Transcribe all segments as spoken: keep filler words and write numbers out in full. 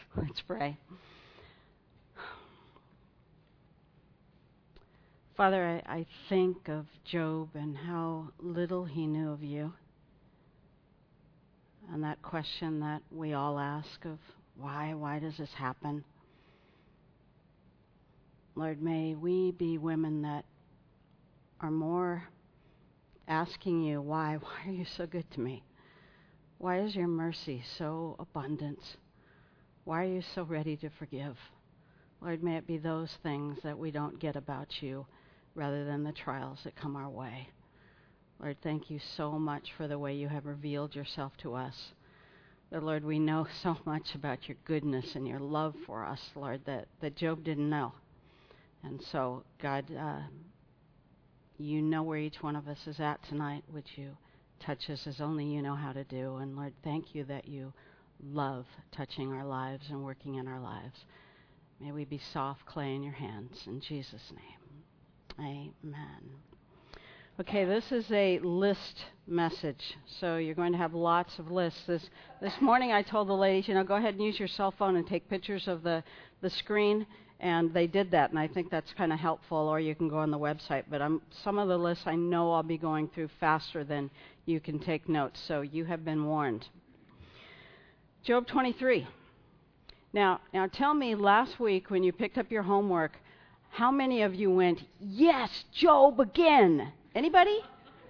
Let's pray. Father, I, I think of Job and how little he knew of you. And that question that we all ask of why, why does this happen? Lord, may we be women that are more asking you, why? Why are you so good to me? Why is your mercy so abundant? Why are you so ready to forgive? Lord, may it be those things that we don't get about you rather than the trials that come our way. Lord, thank you so much for the way you have revealed yourself to us. That, Lord, we know so much about your goodness and your love for us, Lord, that, that Job didn't know. And so, God, uh, you know where each one of us is at tonight. Would you touch us as only you know how to do? And, Lord, thank you that you love touching our lives and working in our lives. May we be soft clay in your hands. In Jesus' name, amen. Okay, this is a list message, so you're going to have lots of lists. This this morning I told the ladies, you know, go ahead and use your cell phone and take pictures of the, the screen, and they did that, and I think that's kind of helpful, or you can go on the website. But I'm, some of the lists I know I'll be going through faster than you can take notes, so you have been warned. Job twenty-three. Now, now tell me, last week when you picked up your homework, how many of you went, yes, Job again? Anybody?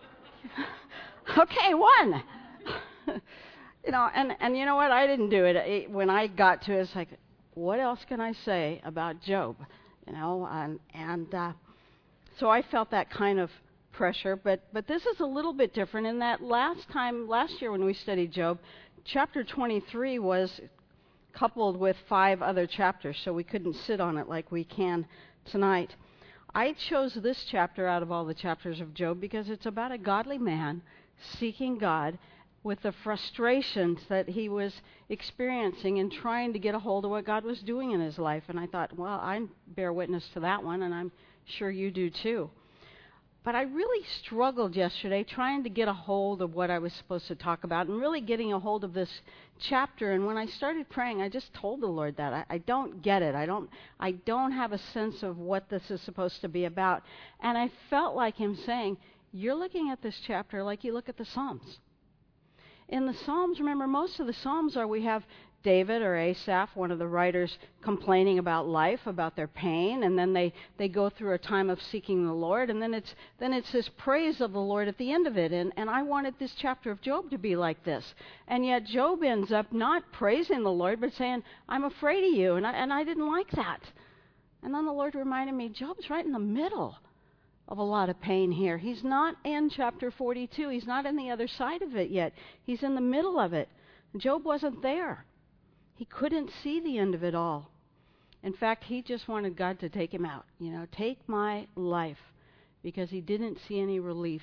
Okay, one. you know, and, and you know what? I didn't do it. it. When I got to it, it's like, what else can I say about Job? You know, and, and uh, so I felt that kind of pressure. But, but this is a little bit different in that last time, last year when we studied Job, chapter twenty-three was coupled with five other chapters, so we couldn't sit on it like we can tonight. I chose this chapter out of all the chapters of Job because it's about a godly man seeking God with the frustrations that he was experiencing and trying to get a hold of what God was doing in his life. And I thought, well, I bear witness to that one, and I'm sure you do too. But I really struggled yesterday trying to get a hold of what I was supposed to talk about and really getting a hold of this chapter. And when I started praying, I just told the Lord that I, I don't get it. I don't I don't have a sense of what this is supposed to be about. And I felt like him saying, you're looking at this chapter like you look at the Psalms. In the Psalms, remember, most of the Psalms are we have David or Asaph, one of the writers, complaining about life, about their pain, and then they, they go through a time of seeking the Lord, and then it's then it's this praise of the Lord at the end of it. And, and I wanted this chapter of Job to be like this. And yet Job ends up not praising the Lord, but saying, I'm afraid of you, and I, and I didn't like that. And then the Lord reminded me, Job's right in the middle of a lot of pain here. He's not in chapter forty-two. He's not in the other side of it yet. He's in the middle of it. Job wasn't there. He couldn't see the end of it all. In fact, he just wanted God to take him out. You know, take my life, because he didn't see any relief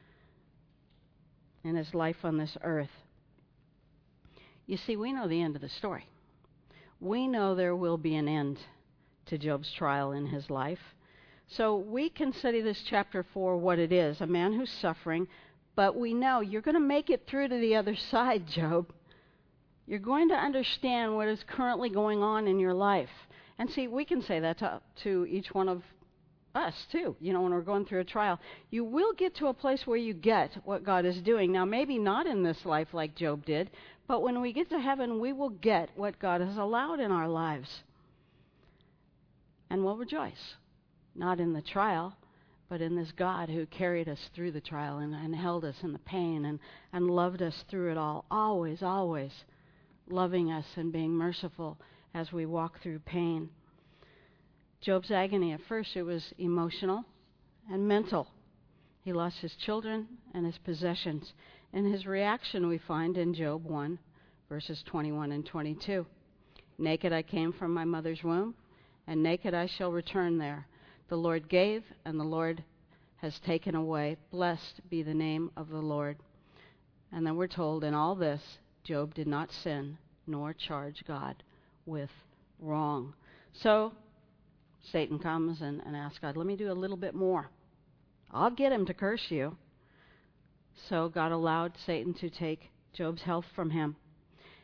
in his life on this earth. You see, we know the end of the story. We know there will be an end to Job's trial in his life. So we can study this chapter for what it is, a man who's suffering, but we know you're going to make it through to the other side, Job. You're going to understand what is currently going on in your life. And see, we can say that to, to each one of us, too, you know, when we're going through a trial. You will get to a place where you get what God is doing. Now, maybe not in this life like Job did, but when we get to heaven, we will get what God has allowed in our lives. And we'll rejoice, not in the trial, but in this God who carried us through the trial and, and held us in the pain and, and loved us through it all, always, always loving us and being merciful as we walk through pain. Job's agony, at first, it was emotional and mental. He lost his children and his possessions. And his reaction we find in Job one, verses twenty-one and twenty-two. Naked I came from my mother's womb, and naked I shall return there. The Lord gave, and the Lord has taken away. Blessed be the name of the Lord. And then we're told, in all this, Job did not sin, nor charge God with wrong. So Satan comes and, and asks God, let me do a little bit more. I'll get him to curse you. So God allowed Satan to take Job's health from him.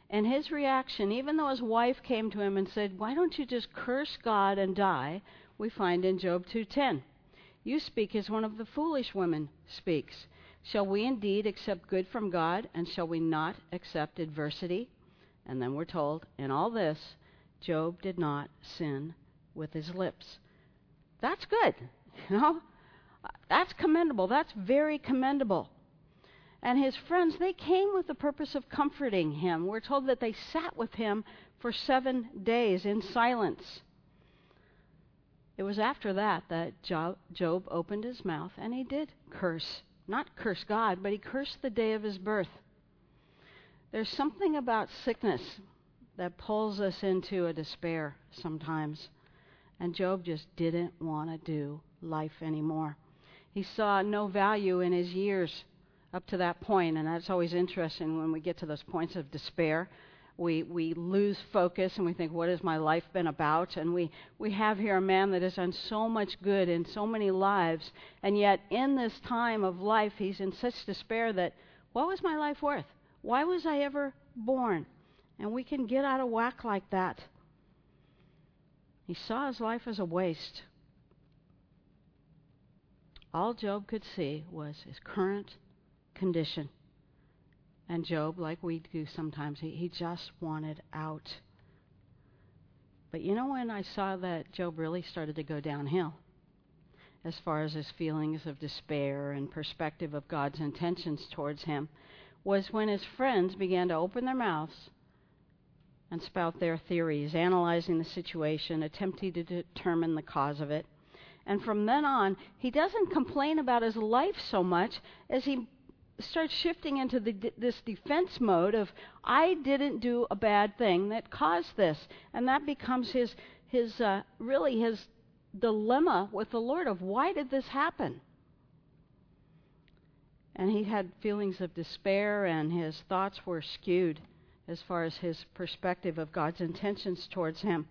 And his reaction, even though his wife came to him and said, why don't you just curse God and die, we find in Job two ten. You speak as one of the foolish women speaks. Shall we indeed accept good from God, and shall we not accept adversity? And then we're told, in all this, Job did not sin with his lips. That's good, you know? That's commendable. That's very commendable. And his friends, they came with the purpose of comforting him. We're told that they sat with him for seven days in silence. It was after that that Job opened his mouth and he did curse. Not curse God, but he cursed the day of his birth. There's something about sickness that pulls us into a despair sometimes. And Job just didn't want to do life anymore. He saw no value in his years up to that point, and that's always interesting when we get to those points of despair. We we lose focus and we think, what has my life been about? And we, we have here a man that has done so much good in so many lives, and yet in this time of life he's in such despair that, what was my life worth? Why was I ever born? And we can get out of whack like that. He saw his life as a waste. All Job could see was his current condition. And Job, like we do sometimes, he, he just wanted out. But you know when I saw that Job really started to go downhill, as far as his feelings of despair and perspective of God's intentions towards him, was when his friends began to open their mouths and spout their theories, analyzing the situation, attempting to determine the cause of it. And from then on, he doesn't complain about his life so much as he starts shifting into the, this defense mode of, I didn't do a bad thing that caused this. And that becomes his, his uh, really his dilemma with the Lord of, why did this happen? And he had feelings of despair, and his thoughts were skewed as far as his perspective of God's intentions towards him.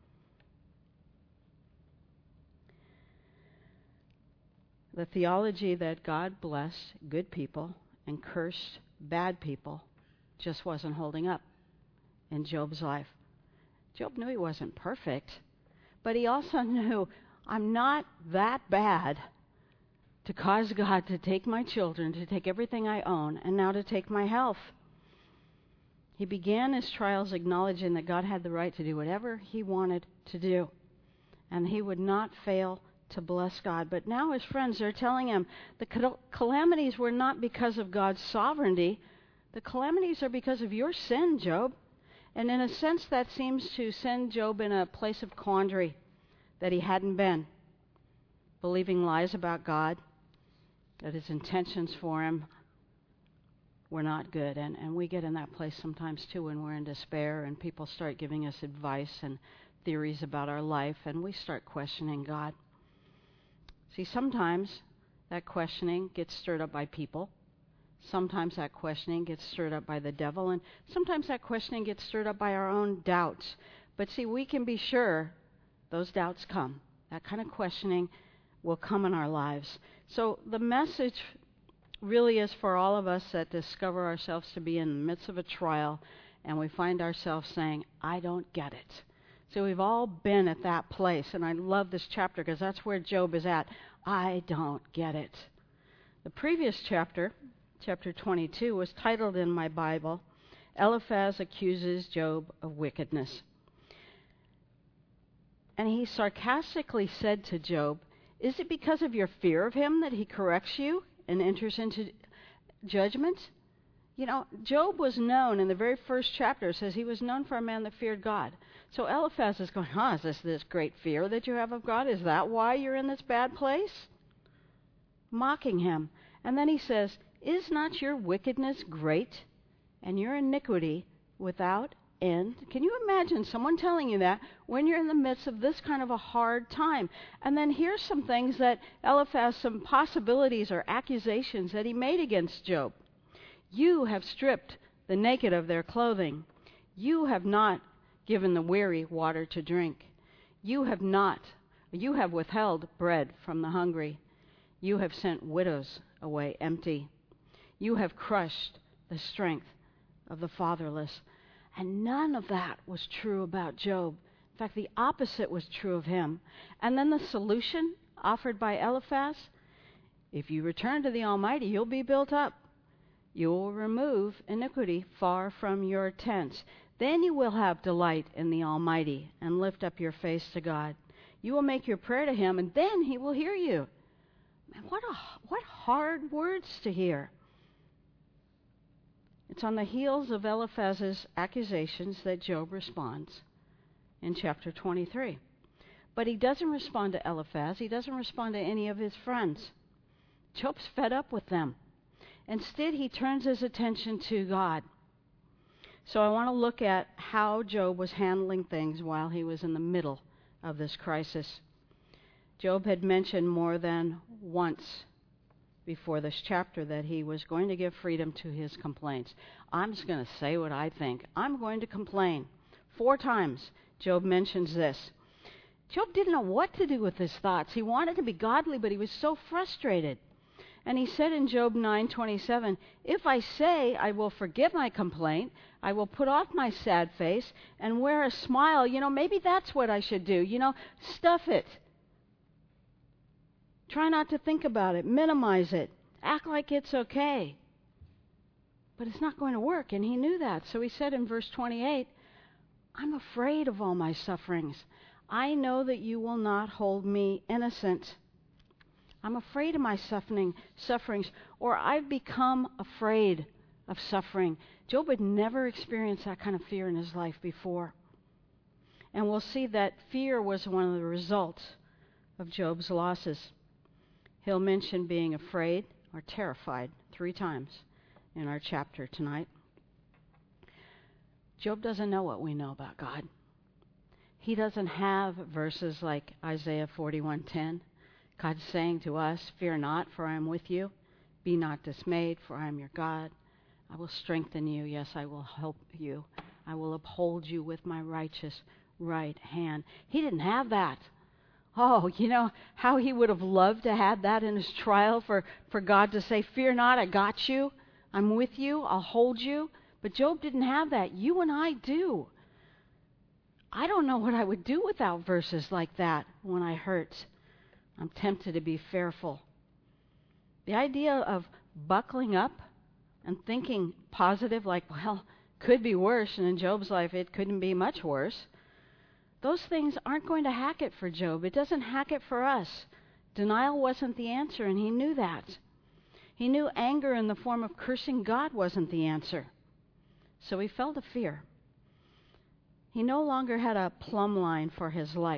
The theology that God blessed good people and cursed bad people just wasn't holding up in Job's life. Job knew he wasn't perfect, but he also knew, I'm not that bad to cause God to take my children, to take everything I own, and now to take my health. He began his trials acknowledging that God had the right to do whatever he wanted to do, and he would not fail to bless God. But now his friends are telling him the cal- calamities were not because of God's sovereignty. The calamities are because of your sin, Job. And in a sense, that seems to send Job in a place of quandary that he hadn't been, believing lies about God, that his intentions for him were not good. And, and we get in that place sometimes too when we're in despair and people start giving us advice and theories about our life, and we start questioning God. See, sometimes that questioning gets stirred up by people. Sometimes that questioning gets stirred up by the devil. And sometimes that questioning gets stirred up by our own doubts. But see, we can be sure those doubts come. That kind of questioning will come in our lives. So the message really is for all of us that discover ourselves to be in the midst of a trial and we find ourselves saying, I don't get it. So we've all been at that place, and I love this chapter because that's where Job is at. I don't get it. The previous chapter, chapter twenty-two, was titled in my Bible, Eliphaz Accuses Job of Wickedness. And he sarcastically said to Job, is it because of your fear of him that he corrects you and enters into judgment? You know, Job was known in the very first chapter, it says he was known for a man that feared God. So Eliphaz is going, huh, is this this great fear that you have of God? Is that why you're in this bad place? Mocking him. And then he says, is not your wickedness great and your iniquity without end? Can you imagine someone telling you that when you're in the midst of this kind of a hard time? And then here's some things that Eliphaz, some possibilities or accusations that he made against Job. You have stripped the naked of their clothing. You have not given the weary water to drink. You have not, you have withheld bread from the hungry. You have sent widows away empty. You have crushed the strength of the fatherless. And none of that was true about Job. In fact, the opposite was true of him. And then the solution offered by Eliphaz, if you return to the Almighty, you'll be built up. You will remove iniquity far from your tents. Then you will have delight in the Almighty and lift up your face to God. You will make your prayer to Him, and then He will hear you. Man, what a, what hard words to hear. It's on the heels of Eliphaz's accusations that Job responds in chapter twenty-three. But he doesn't respond to Eliphaz. He doesn't respond to any of his friends. Job's fed up with them. Instead, he turns his attention to God. So I want to look at how Job was handling things while he was in the middle of this crisis. Job had mentioned more than once before this chapter that he was going to give freedom to his complaints. I'm just going to say what I think. I'm going to complain. Four times Job mentions this. Job didn't know what to do with his thoughts. He wanted to be godly, but he was so frustrated. And he said in Job nine twenty-seven, if I say I will forget my complaint, I will put off my sad face and wear a smile, you know, maybe that's what I should do. You know, stuff it. Try not to think about it. Minimize it. Act like it's okay. But it's not going to work, and he knew that. So he said in verse twenty-eight, I'm afraid of all my sufferings. I know that you will not hold me innocent. I'm afraid of my suffering, sufferings, or I've become afraid of suffering. Job had never experienced that kind of fear in his life before. And we'll see that fear was one of the results of Job's losses. He'll mention being afraid or terrified three times in our chapter tonight. Job doesn't know what we know about God. He doesn't have verses like Isaiah forty-one ten. God saying to us, fear not, for I am with you. Be not dismayed, for I am your God. I will strengthen you. Yes, I will help you. I will uphold you with my righteous right hand. He didn't have that. Oh, you know how he would have loved to have that in his trial for, for God to say, fear not, I got you. I'm with you. I'll hold you. But Job didn't have that. You and I do. I don't know what I would do without verses like that when I hurt. I'm tempted to be fearful. The idea of buckling up and thinking positive, like, well, could be worse, and in Job's life it couldn't be much worse. Those things aren't going to hack it for Job. It doesn't hack it for us. Denial wasn't the answer, and he knew that. He knew anger in the form of cursing God wasn't the answer. So he fell to fear. He no longer had a plumb line for his life.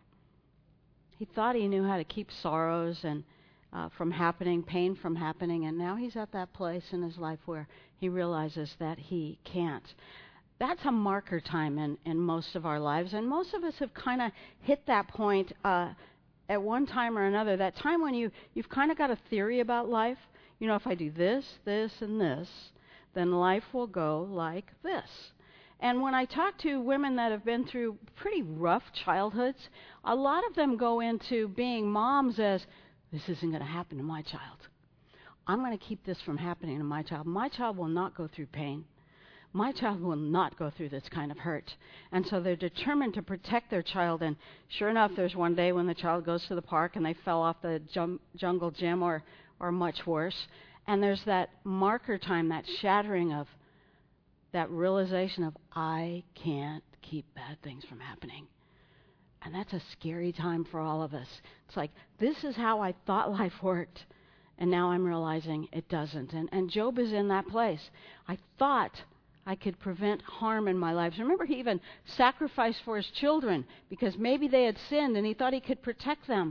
He thought he knew how to keep sorrows and uh, from happening, pain from happening, and now he's at that place in his life where he realizes that he can't. That's a marker time in, in most of our lives, and most of us have kind of hit that point uh, at one time or another, that time when you, you've kind of got a theory about life. You know, if I do this, this, and this, then life will go like this. And when I talk to women that have been through pretty rough childhoods, a lot of them go into being moms as, this isn't going to happen to my child. I'm going to keep this from happening to my child. My child will not go through pain. My child will not go through this kind of hurt. And so they're determined to protect their child. And sure enough, there's one day when the child goes to the park and they fell off the jum- jungle gym or, or much worse. And there's that marker time, that shattering of that realization of, I can't keep bad things from happening. And that's a scary time for all of us. It's like, this is how I thought life worked. And now I'm realizing it doesn't. And, and Job is in that place. I thought I could prevent harm in my life. Remember, he even sacrificed for his children because maybe they had sinned and he thought he could protect them.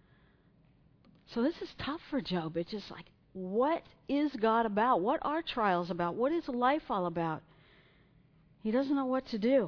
So this is tough for Job. It's just like, what is God about? What are trials about? What is life all about? He doesn't know what to do.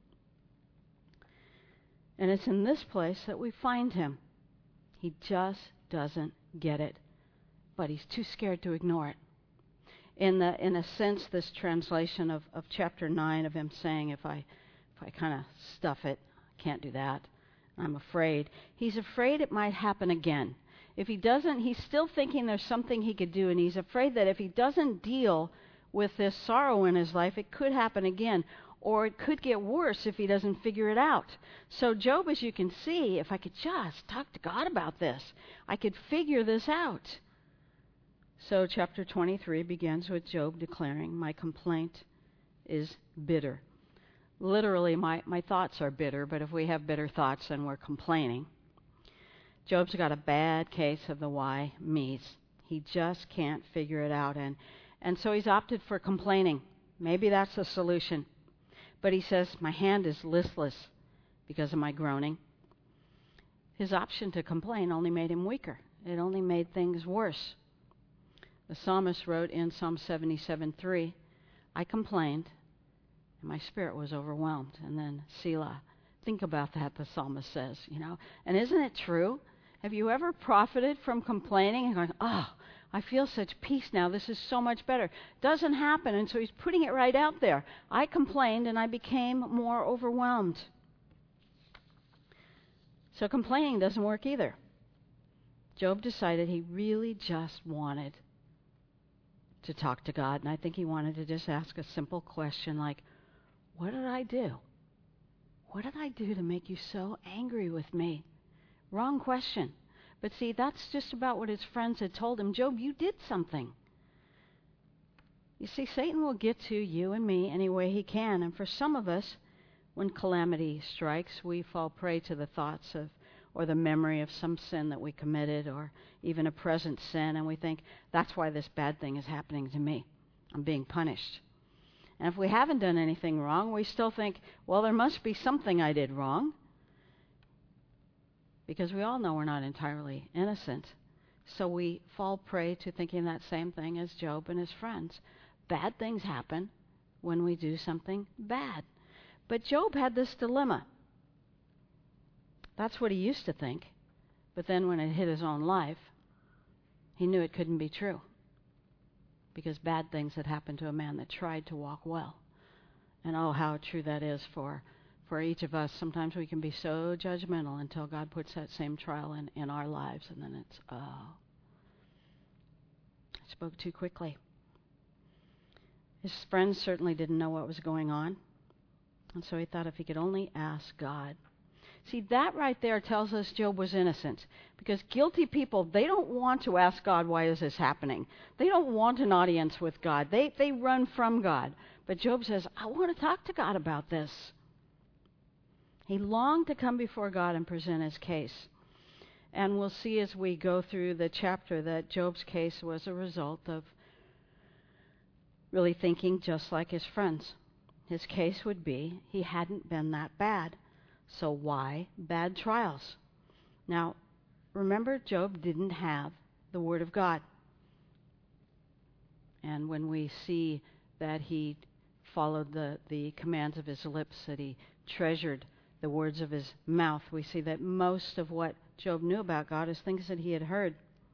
And it's in this place that we find him. He just doesn't get it, but he's too scared to ignore it. In the in a sense, this translation of, of chapter nine of him saying, if I if I kind of stuff it, I can't do that. I'm afraid. He's afraid it might happen again. If he doesn't, he's still thinking there's something he could do, and he's afraid that if he doesn't deal with this sorrow in his life, it could happen again. or it could get worse if he doesn't figure it out. So Job, as you can see, if I could just talk to God about this, I could figure this out. So chapter twenty-three begins with Job declaring, my complaint is bitter. Literally, my, my thoughts are bitter, but if we have bitter thoughts, then we're complaining. Job's got a bad case of the why me's. He just can't figure it out, and, and so he's opted for complaining. Maybe that's the solution. But he says, my hand is listless because of my groaning. His option to complain only made him weaker. It only made things worse. The psalmist wrote in Psalm seventy-seven three, I complained, and my spirit was overwhelmed. And then Selah. Think about that, the psalmist says, you know. And isn't it true? Have you ever profited from complaining and going, oh, I feel such peace now. This is so much better. Doesn't happen, and so he's putting it right out there. I complained, and I became more overwhelmed. So complaining doesn't work either. Job decided he really just wanted to talk to God, and I think he wanted to just ask a simple question like, what did I do? What did I do to make you so angry with me? Wrong question. But see, that's just about what his friends had told him. Job, you did something. You see, Satan will get to you and me any way he can. And for some of us, when calamity strikes, we fall prey to the thoughts of or the memory of some sin that we committed or even a present sin. And we think, that's why this bad thing is happening to me. I'm being punished. And if we haven't done anything wrong, we still think, well, there must be something I did wrong. Because we all know we're not entirely innocent. So we fall prey to thinking that same thing as Job and his friends. Bad things happen when we do something bad. But Job had this dilemma. That's what he used to think. But then when it hit his own life, he knew it couldn't be true. Because bad things had happened to a man that tried to walk well. And oh, how true that is for For each of us. Sometimes we can be so judgmental until God puts that same trial in, in our lives, and then it's, oh, I spoke too quickly. His friends certainly didn't know what was going on, and so he thought if he could only ask God. See, that right there tells us Job was innocent, because guilty people, they don't want to ask God, why is this happening? They don't want an audience with God. They, they run from God. But Job says, I want to talk to God about this. He longed to come before God and present his case. And we'll see as we go through the chapter that Job's case was a result of really thinking just like his friends. His case would be he hadn't been that bad. So why bad trials? Now, remember, Job didn't have the Word of God. And when we see that he followed the, the commands of his lips, that he treasured the words of his mouth, we see that most of what Job knew about God is things that he had heard.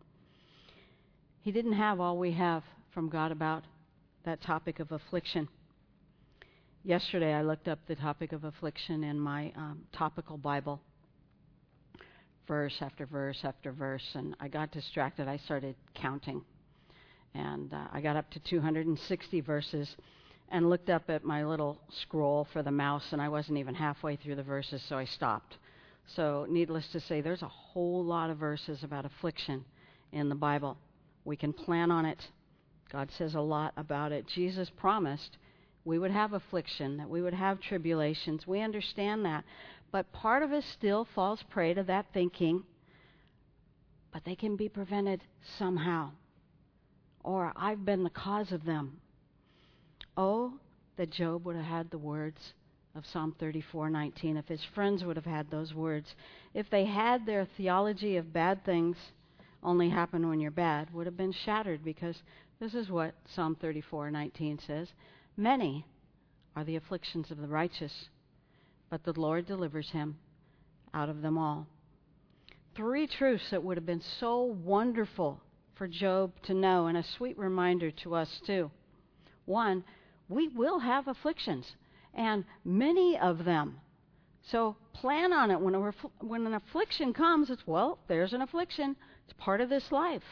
He didn't have all we have from God about that topic of affliction. Yesterday I looked up the topic of affliction in my um, topical Bible, verse after verse after verse, and I got distracted. I started counting, and uh, I got up to two hundred sixty verses and looked up at my little scroll for the mouse, and I wasn't even halfway through the verses, so I stopped. So needless to say, there's a whole lot of verses about affliction in the Bible. We can plan on it. God says a lot about it. Jesus promised we would have affliction, that we would have tribulations. We understand that. But part of us still falls prey to that thinking, but they can be prevented somehow. Or I've been the cause of them. Oh, that Job would have had the words of Psalm thirty-four nineteen, if his friends would have had those words. If they had, their theology of bad things only happen when you're bad would have been shattered, because this is what Psalm thirty-four nineteen says. Many are the afflictions of the righteous, but the Lord delivers him out of them all. Three truths that would have been so wonderful for Job to know, and a sweet reminder to us too. One, we will have afflictions, and many of them. So plan on it. When, a refl- when an affliction comes, it's, well, there's an affliction. It's part of this life.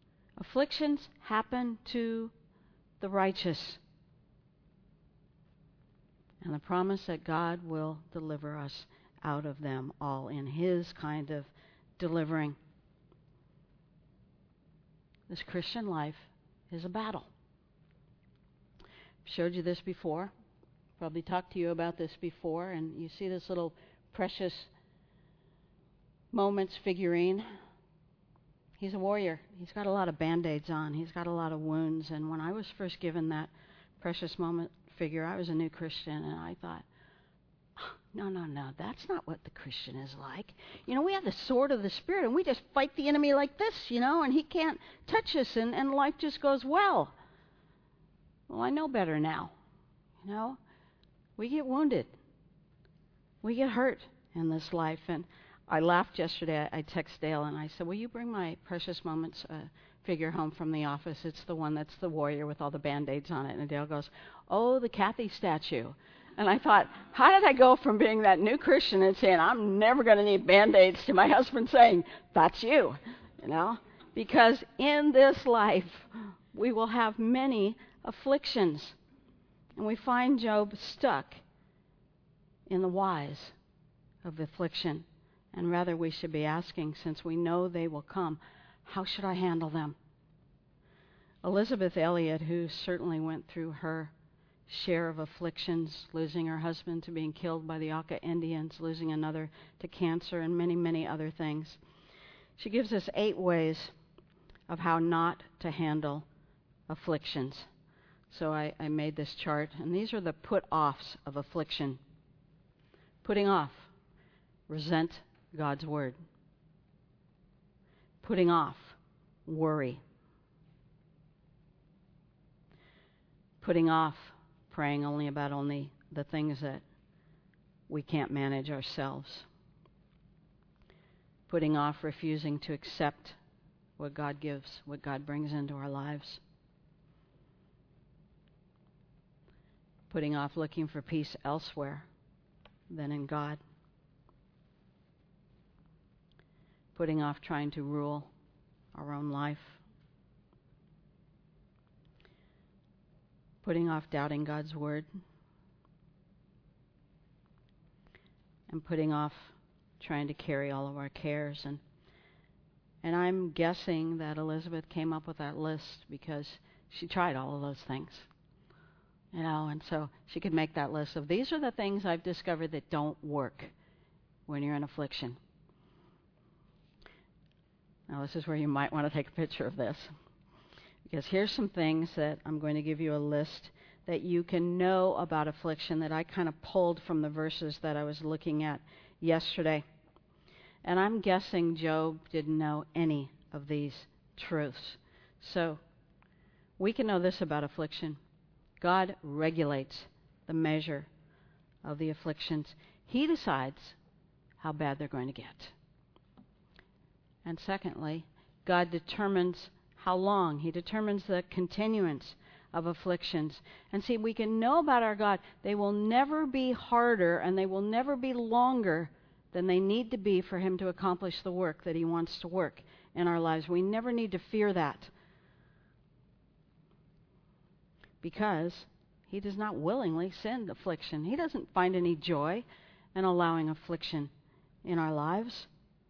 Afflictions happen to the righteous. and the promise that God will deliver us out of them all in His kind of delivering. This Christian life is a battle. I've showed you this before. Probably talked to you about this before, and you see this little precious moments figurine. He's a warrior. He's got a lot of band-aids on. He's got a lot of wounds. And when I was first given that precious moment figure, I was a new Christian, and I thought, oh, no, no, no, that's not what the Christian is like. You know, we have the sword of the Spirit, and we just fight the enemy like this, you know, and he can't touch us, and, and life just goes well. Well, I know better now. You know, we get wounded. We get hurt in this life, and I laughed yesterday. I, I texted Dale and I said, will you bring my Precious Moments uh, figure home from the office? It's the one that's the warrior with all the Band-Aids on it. And Dale goes, oh, the Kathy statue. And I thought, how did I go from being that new Christian and saying, I'm never going to need Band-Aids, to my husband saying, that's you, you know? Because in this life, we will have many afflictions. And we find Job stuck in the whys of affliction. And rather we should be asking, since we know they will come, how should I handle them? Elizabeth Elliot, who certainly went through her share of afflictions, losing her husband to being killed by the Auca Indians, losing another to cancer, and many, many other things. She gives us eight ways of how not to handle afflictions. So I, I made this chart, and these are the put-offs of affliction. Putting off, resent God's word. Putting off, worry. Putting off, praying only about only the things that we can't manage ourselves. Putting off, refusing to accept what God gives, what God brings into our lives. Putting off looking for peace elsewhere than in God. Putting off trying to rule our own life. Putting off doubting God's word. And putting off trying to carry all of our cares. And and I'm guessing that Elizabeth came up with that list because she tried all of those things. You know, and so she could make that list of, these are the things I've discovered that don't work when you're in affliction. Now, this is where you might want to take a picture of this. Because here's some things that I'm going to give you a list that you can know about affliction that I kind of pulled from the verses that I was looking at yesterday. And I'm guessing Job didn't know any of these truths. So we can know this about affliction. God regulates the measure of the afflictions. He decides how bad they're going to get. And secondly, God determines how long. He determines the continuance of afflictions. And see, we can know about our God. They will never be harder and they will never be longer than they need to be for Him to accomplish the work that He wants to work in our lives. We never need to fear that. Because He does not willingly send affliction. He doesn't find any joy in allowing affliction in our lives.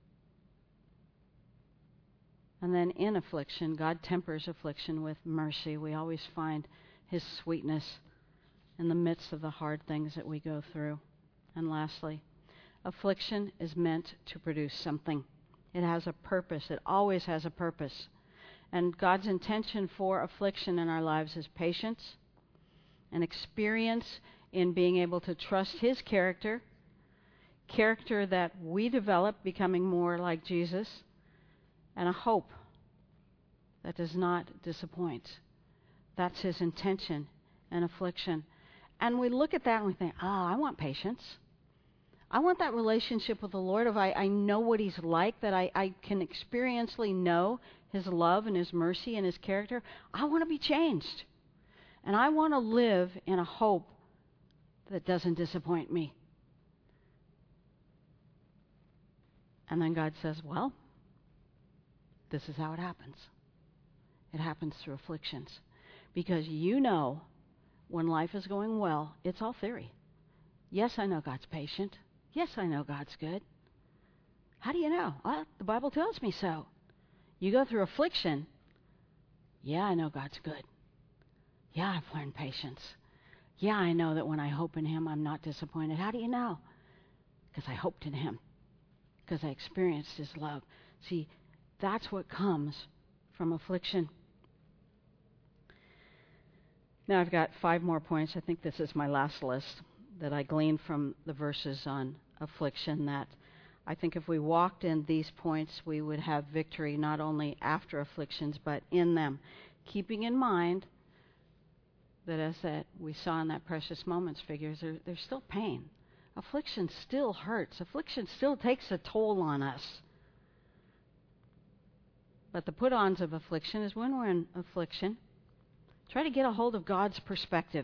And then in affliction, God tempers affliction with mercy. We always find His sweetness in the midst of the hard things that we go through. And lastly, affliction is meant to produce something. It has a purpose. It always has a purpose. And God's intention for affliction in our lives is patience, an experience in being able to trust His character, character that we develop becoming more like Jesus, and a hope that does not disappoint. That's His intention in affliction. And we look at that and we think, ah, oh, I want patience. I want that relationship with the Lord of I, I know what He's like, that I, I can experientially know His love and His mercy and His character. I want to be changed. And I want to live in a hope that doesn't disappoint me. And then God says, well, this is how it happens. It happens through afflictions. Because you know when life is going well, it's all theory. Yes, I know God's patient. Yes, I know God's good. How do you know? Well, the Bible tells me so. You go through affliction. Yeah, I know God's good. Yeah, I've learned patience. Yeah, I know that when I hope in Him, I'm not disappointed. How do you know? Because I hoped in Him. Because I experienced His love. See, that's what comes from affliction. Now I've got five more points. I think this is my last list that I gleaned from the verses on affliction, that I think if we walked in these points, we would have victory not only after afflictions, but in them. Keeping in mind that, as that we saw in that Precious Moments figures, there, there's still pain. Affliction still hurts. Affliction still takes a toll on us. But the put-ons of affliction is when we're in affliction, try to get a hold of God's perspective.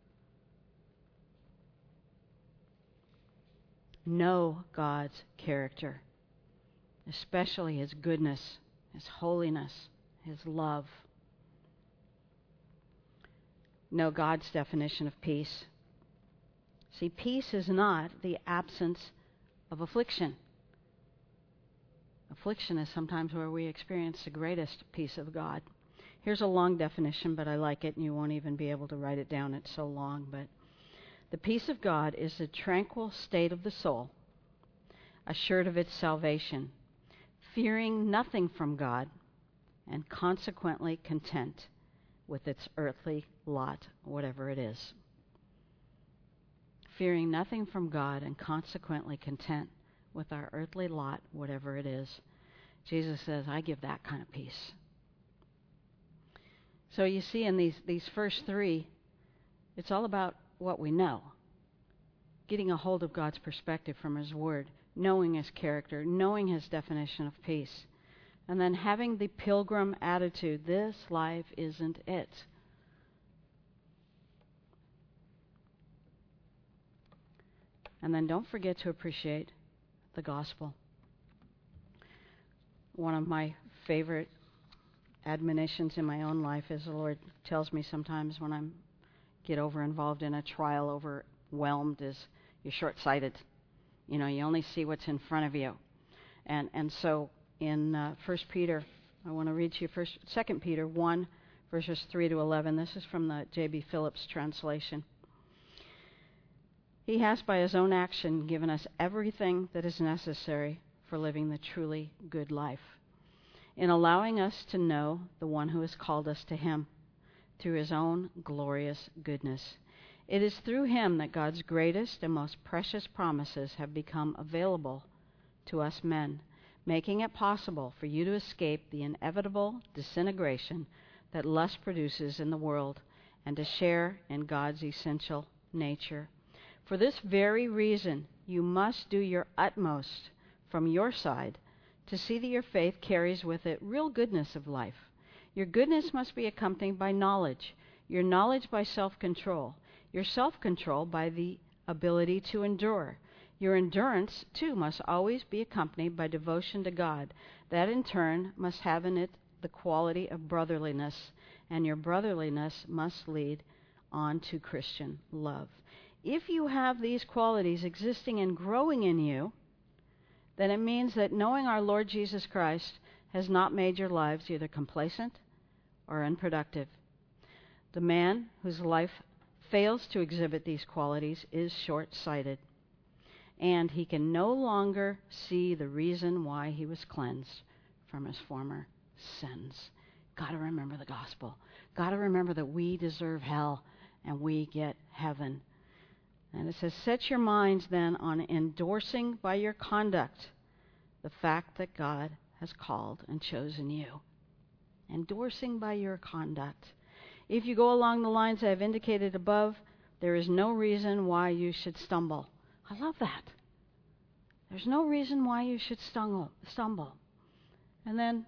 Know God's character, especially His goodness, His holiness, His love. Know God's definition of peace. See, peace is not the absence of affliction. Affliction is sometimes where we experience the greatest peace of God. Here's a long definition, but I like it, and you won't even be able to write it down. It's so long, but the peace of God is the tranquil state of the soul, assured of its salvation, fearing nothing from God, and consequently content with its earthly lot, whatever it is. Fearing nothing from God and consequently content with our earthly lot, whatever it is. Jesus says, I give that kind of peace. So you see in these, these first three, it's all about what we know. Getting a hold of God's perspective from His Word, knowing His character, knowing His definition of peace, and then having the pilgrim attitude. This life isn't it. And then don't forget to appreciate the gospel. One of my favorite admonitions in my own life is the Lord tells me sometimes when I'm get over involved in a trial, overwhelmed, is you're short-sighted. You know, you only see what's in front of you. And and so in uh, First Peter, I want to read to you first, Second Peter one, verses three to eleven. This is from the J B Phillips translation. He has by His own action given us everything that is necessary for living the truly good life, in allowing us to know the one who has called us to Him through His own glorious goodness. It is through Him that God's greatest and most precious promises have become available to us men, making it possible for you to escape the inevitable disintegration that lust produces in the world and to share in God's essential nature. For this very reason, you must do your utmost from your side to see that your faith carries with it real goodness of life. Your goodness must be accompanied by knowledge, your knowledge by self-control, your self-control by the ability to endure. Your endurance, too, must always be accompanied by devotion to God. That, in turn, must have in it the quality of brotherliness, and your brotherliness must lead on to Christian love. If you have these qualities existing and growing in you, then it means that knowing our Lord Jesus Christ has not made your lives either complacent or unproductive. The man whose life fails to exhibit these qualities is short-sighted, and he can no longer see the reason why he was cleansed from his former sins. Got to remember the gospel. Got to remember that we deserve hell and we get heaven. And it says, set your minds then on endorsing by your conduct the fact that God has called and chosen you. Endorsing by your conduct. If you go along the lines I've indicated above, there is no reason why you should stumble. I love that. There's no reason why you should stumble. stumble. And then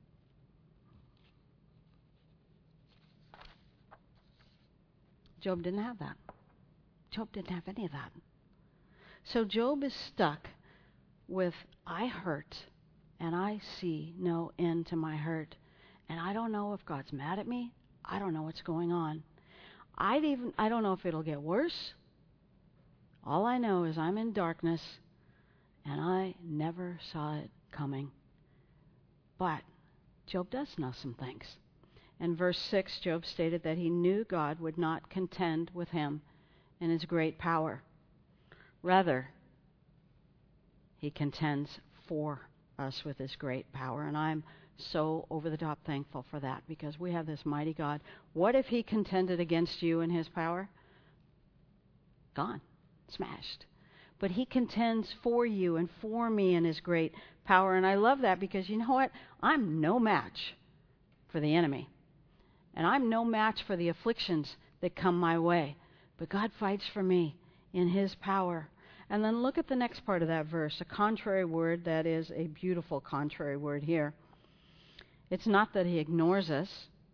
Job didn't have that. Job didn't have any of that. So Job is stuck with, I hurt, and I see no end to my hurt. And I don't know if God's mad at me. I don't know what's going on. I'd even, I don't know if it'll get worse. All I know is I'm in darkness, and I never saw it coming. But Job does know some things. In verse six, Job stated that he knew God would not contend with him in his great power. Rather, he contends for us with his great power. And I'm so over the top thankful for that, because we have this mighty God. What if he contended against you in his power? Gone. Smashed. But he contends for you and for me in his great power. And I love that, because you know what? I'm no match for the enemy. And I'm no match for the afflictions that come my way. But God fights for me in his power. And then look at the next part of that verse, a contrary word that is a beautiful contrary word here. It's not that he ignores us.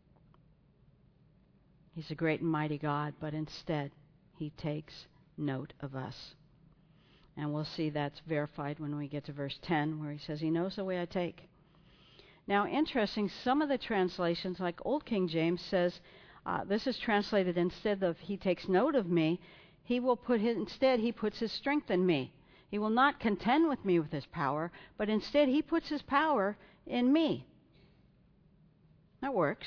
He's a great and mighty God, but instead he takes note of us. And we'll see that's verified when we get to verse ten, where he says, he knows the way I take. Now, interesting, some of the translations, like Old King James says, uh, this is translated instead of he takes note of me, he will put his, instead he puts his strength in me. He will not contend with me with his power, but instead he puts his power in me. That works.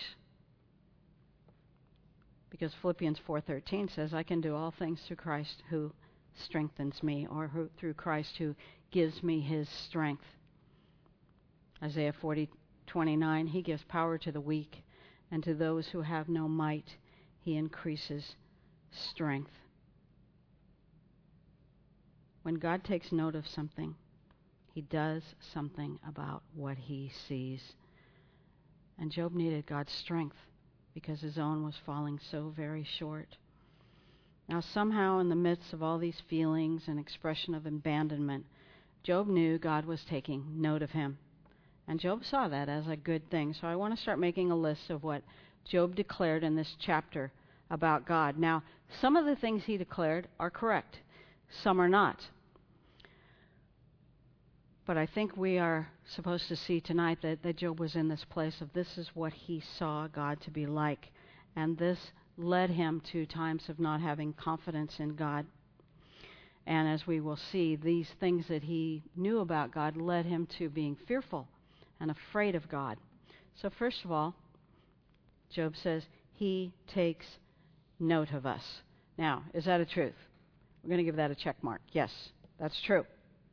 Because Philippians four thirteen says, I can do all things through Christ who strengthens me, or who, through Christ who gives me his strength. Isaiah forty twenty-nine, he gives power to the weak, and to those who have no might, he increases strength. When God takes note of something, he does something about what he sees. And Job needed God's strength because his own was falling so very short. Now, somehow in the midst of all these feelings and expression of abandonment, Job knew God was taking note of him. And Job saw that as a good thing. So I want to start making a list of what Job declared in this chapter about God. Now, some of the things he declared are correct. Some are not. But I think we are supposed to see tonight that, that Job was in this place of this is what he saw God to be like. And this led him to times of not having confidence in God. And as we will see, these things that he knew about God led him to being fearful and afraid of God. So first of all, Job says, he takes note of us. Now, is that a truth? We're going to give that a check mark. Yes, that's true.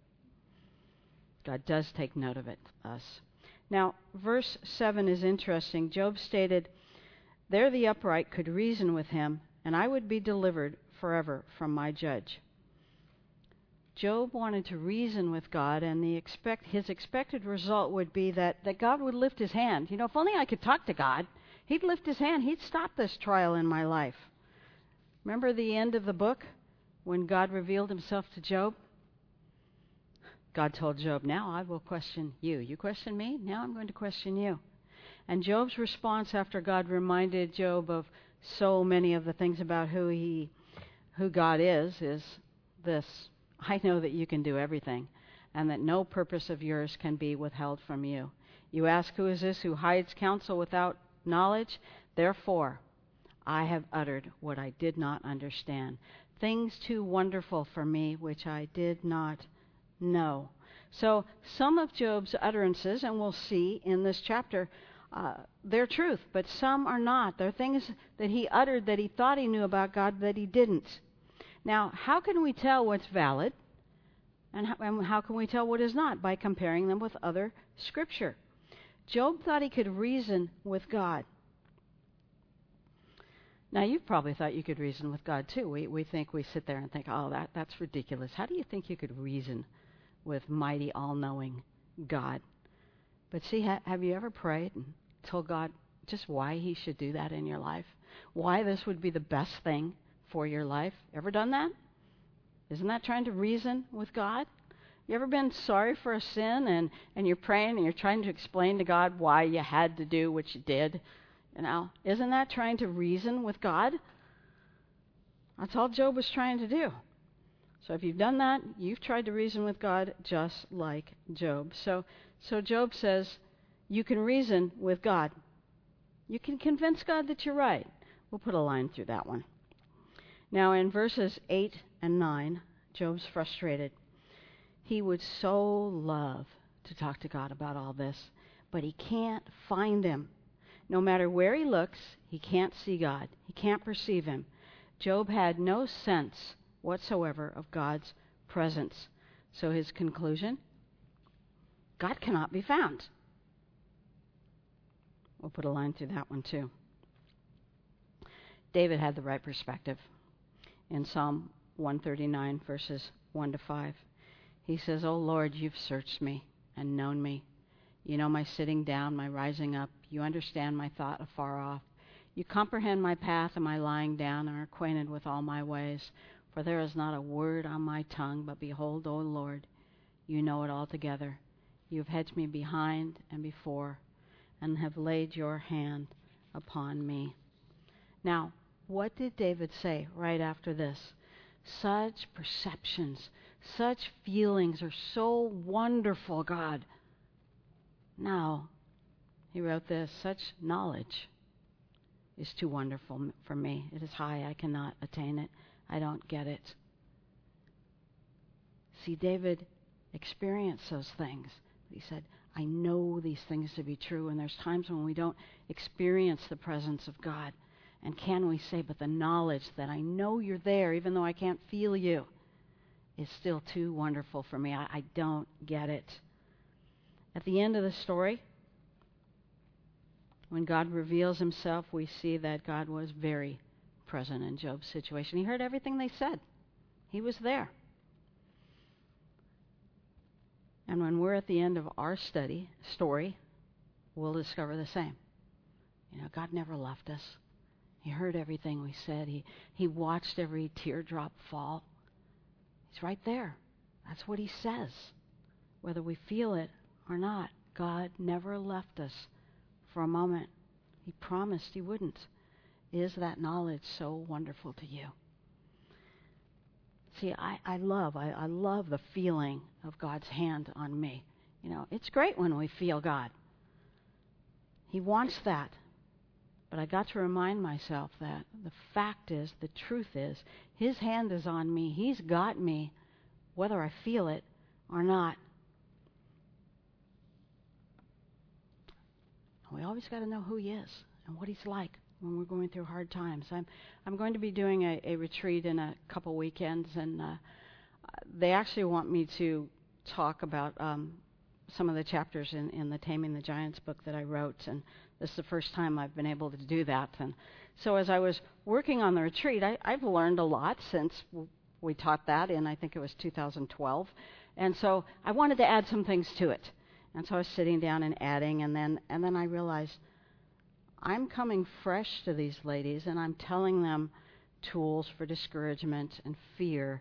God does take note of it, us. Now, verse seven is interesting. Job stated, there the upright could reason with him, and I would be delivered forever from my judge. Job wanted to reason with God, and the expect, his expected result would be that, that God would lift his hand. You know, if only I could talk to God, he'd lift his hand. He'd stop this trial in my life. Remember the end of the book when God revealed himself to Job? God told Job, now I will question you. You question me? Now I'm going to question you. And Job's response after God reminded Job of so many of the things about who he, who God is, is this. I know that you can do everything, and that no purpose of yours can be withheld from you. You ask, who is this who hides counsel without knowledge? Therefore, I have uttered what I did not understand, things too wonderful for me which I did not know. So some of Job's utterances, and we'll see in this chapter, uh, they're truth, but some are not. They're things that he uttered that he thought he knew about God that he didn't. Now, how can we tell what's valid, and how, and how can we tell what is not? By comparing them with other scripture. Job thought he could reason with God. Now, you've probably thought you could reason with God, too. We we think, we sit there and think, oh, that that's ridiculous. How do you think you could reason with mighty, all-knowing God? But see, ha- have you ever prayed and told God just why he should do that in your life? Why this would be the best thing for your life? Ever done that? Isn't that trying to reason with God? You ever been sorry for a sin and, and you're praying and you're trying to explain to God why you had to do what you did? You know, isn't that trying to reason with God? That's all Job was trying to do. So if you've done that, you've tried to reason with God just like Job. So, so Job says, you can reason with God. You can convince God that you're right. We'll put a line through that one. Now in verses eight and nine, Job's frustrated. He would so love to talk to God about all this, but he can't find him. No matter where he looks, he can't see God. He can't perceive him. Job had no sense whatsoever of God's presence. So his conclusion, God cannot be found. We'll put a line through that one too. David had the right perspective. In Psalm one thirty-nine, verses one to five, he says, "O Lord, you've searched me and known me. You know my sitting down, my rising up. You understand my thought afar off. You comprehend my path and my lying down, and are acquainted with all my ways. For there is not a word on my tongue, but behold, O Lord, you know it altogether. You have hedged me behind and before, and have laid your hand upon me." Now, what did David say right after this? Such perceptions, such feelings are so wonderful, God. Now, he wrote this, "Such knowledge is too wonderful for me. It is high, I cannot attain it. I don't get it." See, David experienced those things. He said, I know these things to be true, and there's times when we don't experience the presence of God. And can we say, but the knowledge that I know you're there, even though I can't feel you, is still too wonderful for me. I, I don't get it. At the end of the story, when God reveals himself, we see that God was very present in Job's situation. He heard everything they said. He was there. And when we're at the end of our study, story, we'll discover the same. You know, God never left us. He heard everything we said. He, he watched every teardrop fall. He's right there. That's what he says. Whether we feel it or not, God never left us for a moment. He promised he wouldn't. Is that knowledge so wonderful to you? See, I, I love, I, I love the feeling of God's hand on me. You know, it's great when we feel God. He wants that. But I got to remind myself that the fact is, the truth is, his hand is on me. He's got me, whether I feel it or not. We always got to know who he is and what he's like when we're going through hard times. I'm I'm going to be doing a, a retreat in a couple weekends, and uh, they actually want me to talk about um, some of the chapters in, in the Taming the Giants book that I wrote, and this is the first time I've been able to do that. And so as I was working on the retreat, I, I've learned a lot since w- we taught that in, I think it was two thousand twelve, and so I wanted to add some things to it. And so I was sitting down and adding, and then and then I realized I'm coming fresh to these ladies, and I'm telling them tools for discouragement and fear.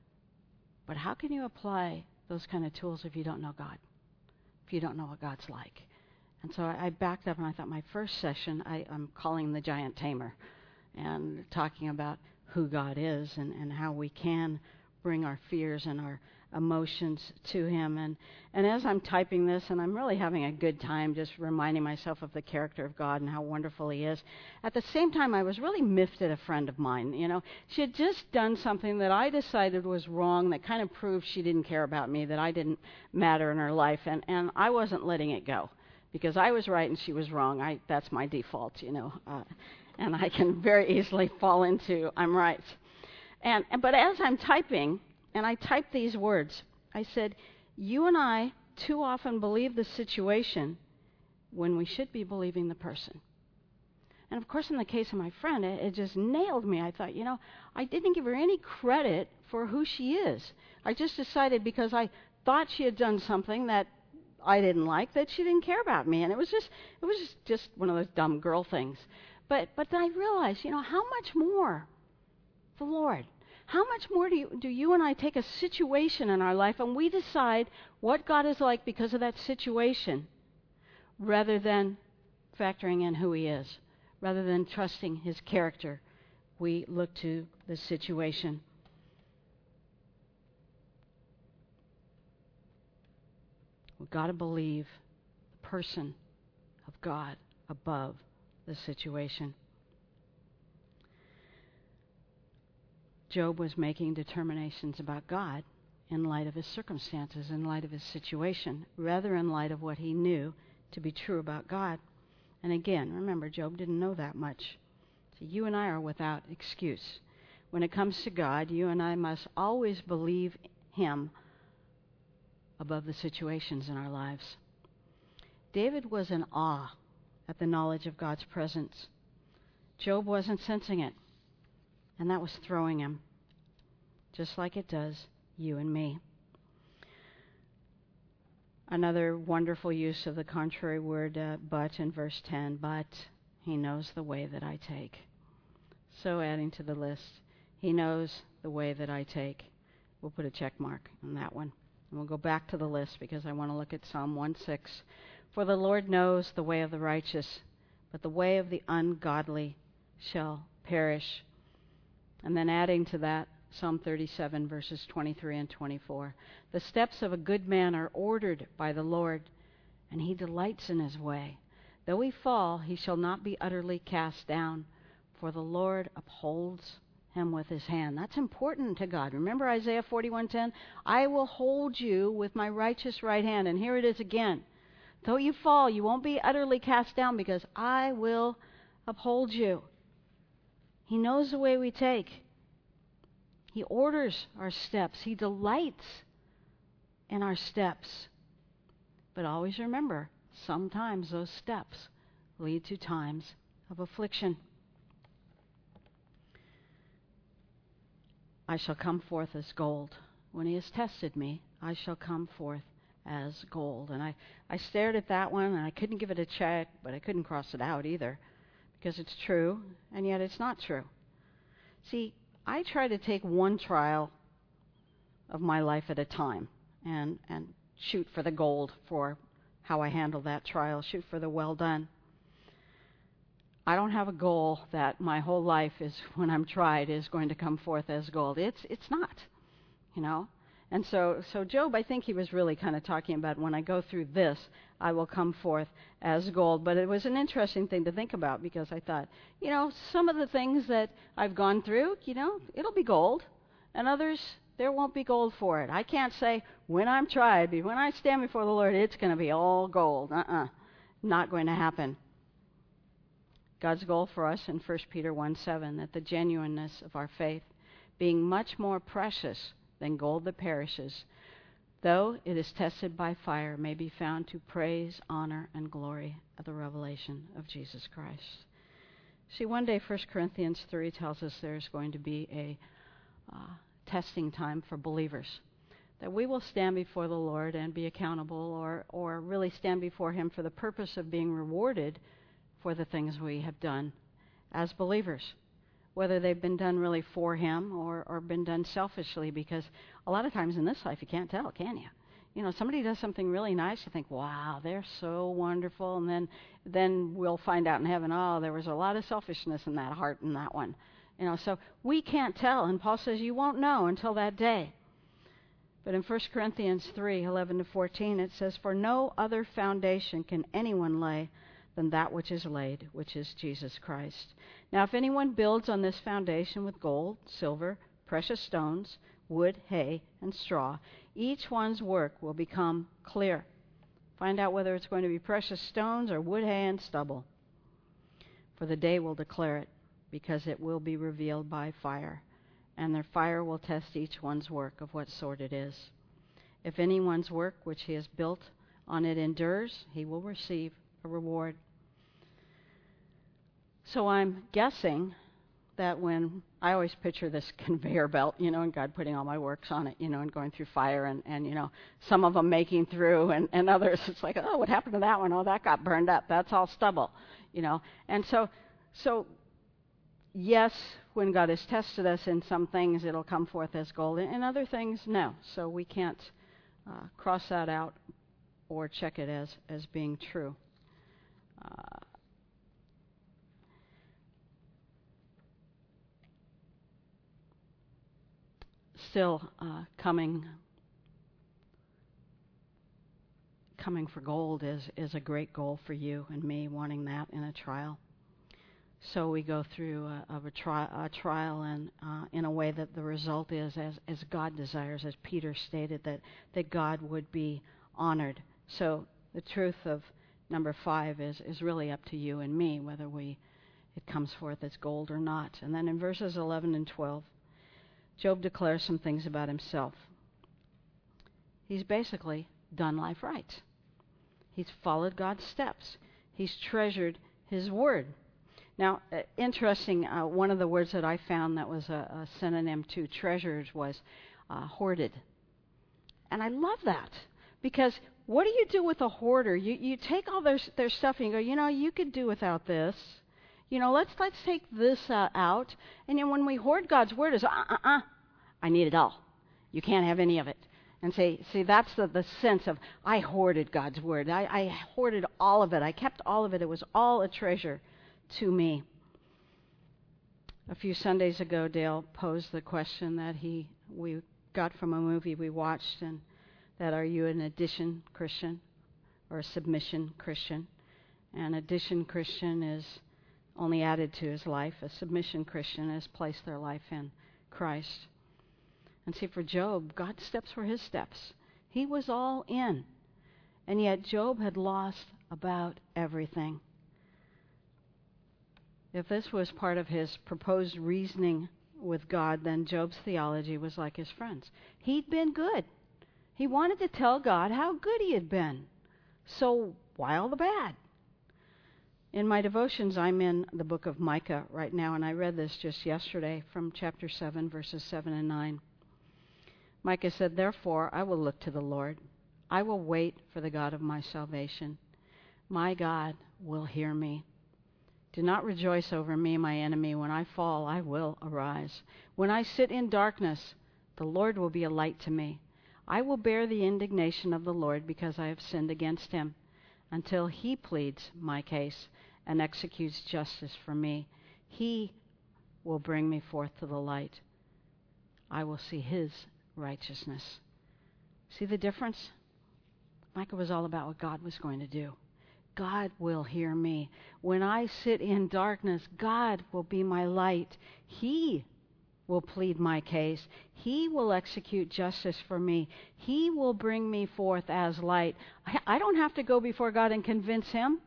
But how can you apply those kind of tools if you don't know God? If you don't know what God's like? And so I, I backed up, and I thought my first session, I, I'm calling the Giant Tamer, and talking about who God is and, and how we can bring our fears and our emotions to him. And, and as I'm typing this, and I'm really having a good time just reminding myself of the character of God and how wonderful he is, at the same time I was really miffed at a friend of mine. You know, she had just done something that I decided was wrong, that kind of proved she didn't care about me, that I didn't matter in her life, and, and I wasn't letting it go. Because I was right and she was wrong. I, that's my default, you know. Uh, and I can very easily fall into I'm right. And, and but as I'm typing, and I typed these words, I said, you and I too often believe the situation when we should be believing the person. And of course, in the case of my friend, it, it just nailed me. I thought, you know, I didn't give her any credit for who she is. I just decided because I thought she had done something that I didn't like, that she didn't care about me. And it was just it was just, just one of those dumb girl things. But but I realized, you know, how much more the Lord, how much more do you, do you and I take a situation in our life and we decide what God is like because of that situation, rather than factoring in who he is, rather than trusting his character. We look to the situation. We've got to believe the person of God above the situation. Job was making determinations about God in light of his circumstances, in light of his situation, rather in light of what he knew to be true about God. And again, remember, Job didn't know that much. So you and I are without excuse. When it comes to God, you and I must always believe him above the situations in our lives. David was in awe at the knowledge of God's presence. Job wasn't sensing it, and that was throwing him, just like it does you and me. Another wonderful use of the contrary word, uh, but, in verse ten, but he knows the way that I take. So adding to the list, he knows the way that I take. We'll put a check mark on that one. And we'll go back to the list because I want to look at Psalm one six. For the Lord knows the way of the righteous, but the way of the ungodly shall perish. And then adding to that, Psalm thirty-seven, verses twenty-three and twenty-four. The steps of a good man are ordered by the Lord, and he delights in his way. Though he fall, he shall not be utterly cast down, for the Lord upholds him with his hand. That's important to God. Remember Isaiah forty-one ten? I will hold you with my righteous right hand. And here it is again. Though you fall, you won't be utterly cast down because I will uphold you. He knows the way we take. He orders our steps. He delights in our steps. But always remember, sometimes those steps lead to times of affliction. I shall come forth as gold. When he has tested me, I shall come forth as gold. And I, I stared at that one, and I couldn't give it a check, but I couldn't cross it out either, because it's true, and yet it's not true. See, I try to take one trial of my life at a time and, and shoot for the gold for how I handle that trial, shoot for the well done. I don't have a goal that my whole life is, when I'm tried, is going to come forth as gold. It's it's not, you know. And so, so Job, I think he was really kind of talking about, when I go through this, I will come forth as gold. But it was an interesting thing to think about, because I thought, you know, some of the things that I've gone through, you know, it'll be gold. And others, there won't be gold for it. I can't say, when I'm tried, when I stand before the Lord, it's going to be all gold. Uh-uh. Not going to happen. God's goal for us in First Peter one seven, that the genuineness of our faith, being much more precious than gold that perishes, though it is tested by fire, may be found to praise, honor, and glory of the revelation of Jesus Christ. See, one day First Corinthians three tells us there's going to be a uh, testing time for believers, that we will stand before the Lord and be accountable, or, or really stand before him for the purpose of being rewarded for the things we have done as believers, whether they've been done really for him or, or been done selfishly, because a lot of times in this life you can't tell, can you? You know, somebody does something really nice, you think, wow, they're so wonderful, and then then we'll find out in heaven, oh, there was a lot of selfishness in that heart in that one. You know, so we can't tell, and Paul says you won't know until that day. But in First Corinthians three eleven to fourteen, it says, for no other foundation can anyone lay than that which is laid, which is Jesus Christ. Now, if anyone builds on this foundation with gold, silver, precious stones, wood, hay, and straw, each one's work will become clear. Find out whether it's going to be precious stones or wood, hay, and stubble. For the day will declare it, because it will be revealed by fire, and their fire will test each one's work of what sort it is. If anyone's work which he has built on it endures, he will receive a reward. So I'm guessing that when I always picture this conveyor belt, you know, and God putting all my works on it, you know, and going through fire, and, and you know, some of them making through, and, and others, it's like, oh, what happened to that one? Oh, that got burned up. That's all stubble, you know. And so, so yes, when God has tested us in some things, it'll come forth as gold. In other things, no. So we can't uh, cross that out or check it as, as being true. Uh, still uh, coming coming for gold is, is a great goal for you and me, wanting that in a trial. So we go through a, of a, tri- a trial and uh, in a way that the result is as, as God desires, as Peter stated, that, that God would be honored. So the truth of number five is, is really up to you and me, whether we it comes forth as gold or not. And then in verses eleven and twelve, Job declares some things about himself. He's basically done life right. He's followed God's steps. He's treasured His word. Now, uh, interesting, uh, one of the words that I found that was a, a synonym to treasures was uh, hoarded. And I love that, because what do you do with a hoarder? You you take all their their stuff and you go, you know, you could do without this. You know, let's let's take this uh, out. And then when we hoard God's word, it's uh uh uh, I need it all. You can't have any of it. And say, see, that's the, the sense of I hoarded God's word. I, I hoarded all of it. I kept all of it. It was all a treasure to me. A few Sundays ago, Dale posed the question that he we got from a movie we watched, and that are you an addition Christian or a submission Christian? An addition Christian is only added to his life. A submission Christian has placed their life in Christ. And see, for Job, God's steps were his steps. He was all in. And yet Job had lost about everything. If this was part of his proposed reasoning with God, then Job's theology was like his friends. He'd been good. He wanted to tell God how good he had been. So why all the bad? In my devotions, I'm in the book of Micah right now, and I read this just yesterday from chapter seven, verses seven and nine. Micah said, "Therefore I will look to the Lord. I will wait for the God of my salvation. My God will hear me. Do not rejoice over me, my enemy. When I fall, I will arise. When I sit in darkness, the Lord will be a light to me. I will bear the indignation of the Lord because I have sinned against him, until he pleads my case and executes justice for me. He will bring me forth to the light. I will see his righteousness." See the difference? Micah was all about what God was going to do. God will hear me. When I sit in darkness, God will be my light. He will plead my case. He will execute justice for me. He will bring me forth as light. I, I don't have to go before God and convince him.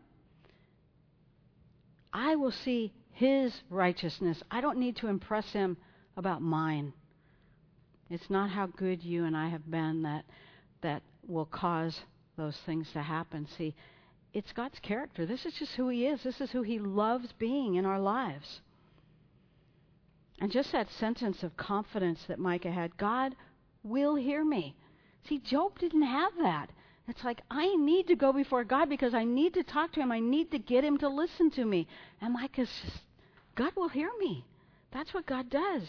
I will see his righteousness. I don't need to impress him about mine. It's not how good you and I have been that that will cause those things to happen. See, it's God's character. This is just who he is. This is who he loves being in our lives. And just that sentence of confidence that Micah had, God will hear me. See, Job didn't have that. It's like, I need to go before God because I need to talk to him. I need to get him to listen to me. And Micah's just, God will hear me. That's what God does.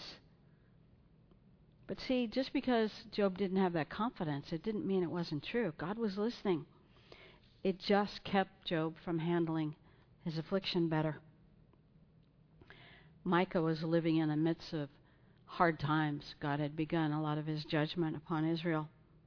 But see, just because Job didn't have that confidence, it didn't mean it wasn't true. God was listening. It just kept Job from handling his affliction better. Micah was living in the midst of hard times. God had begun a lot of his judgment upon Israel.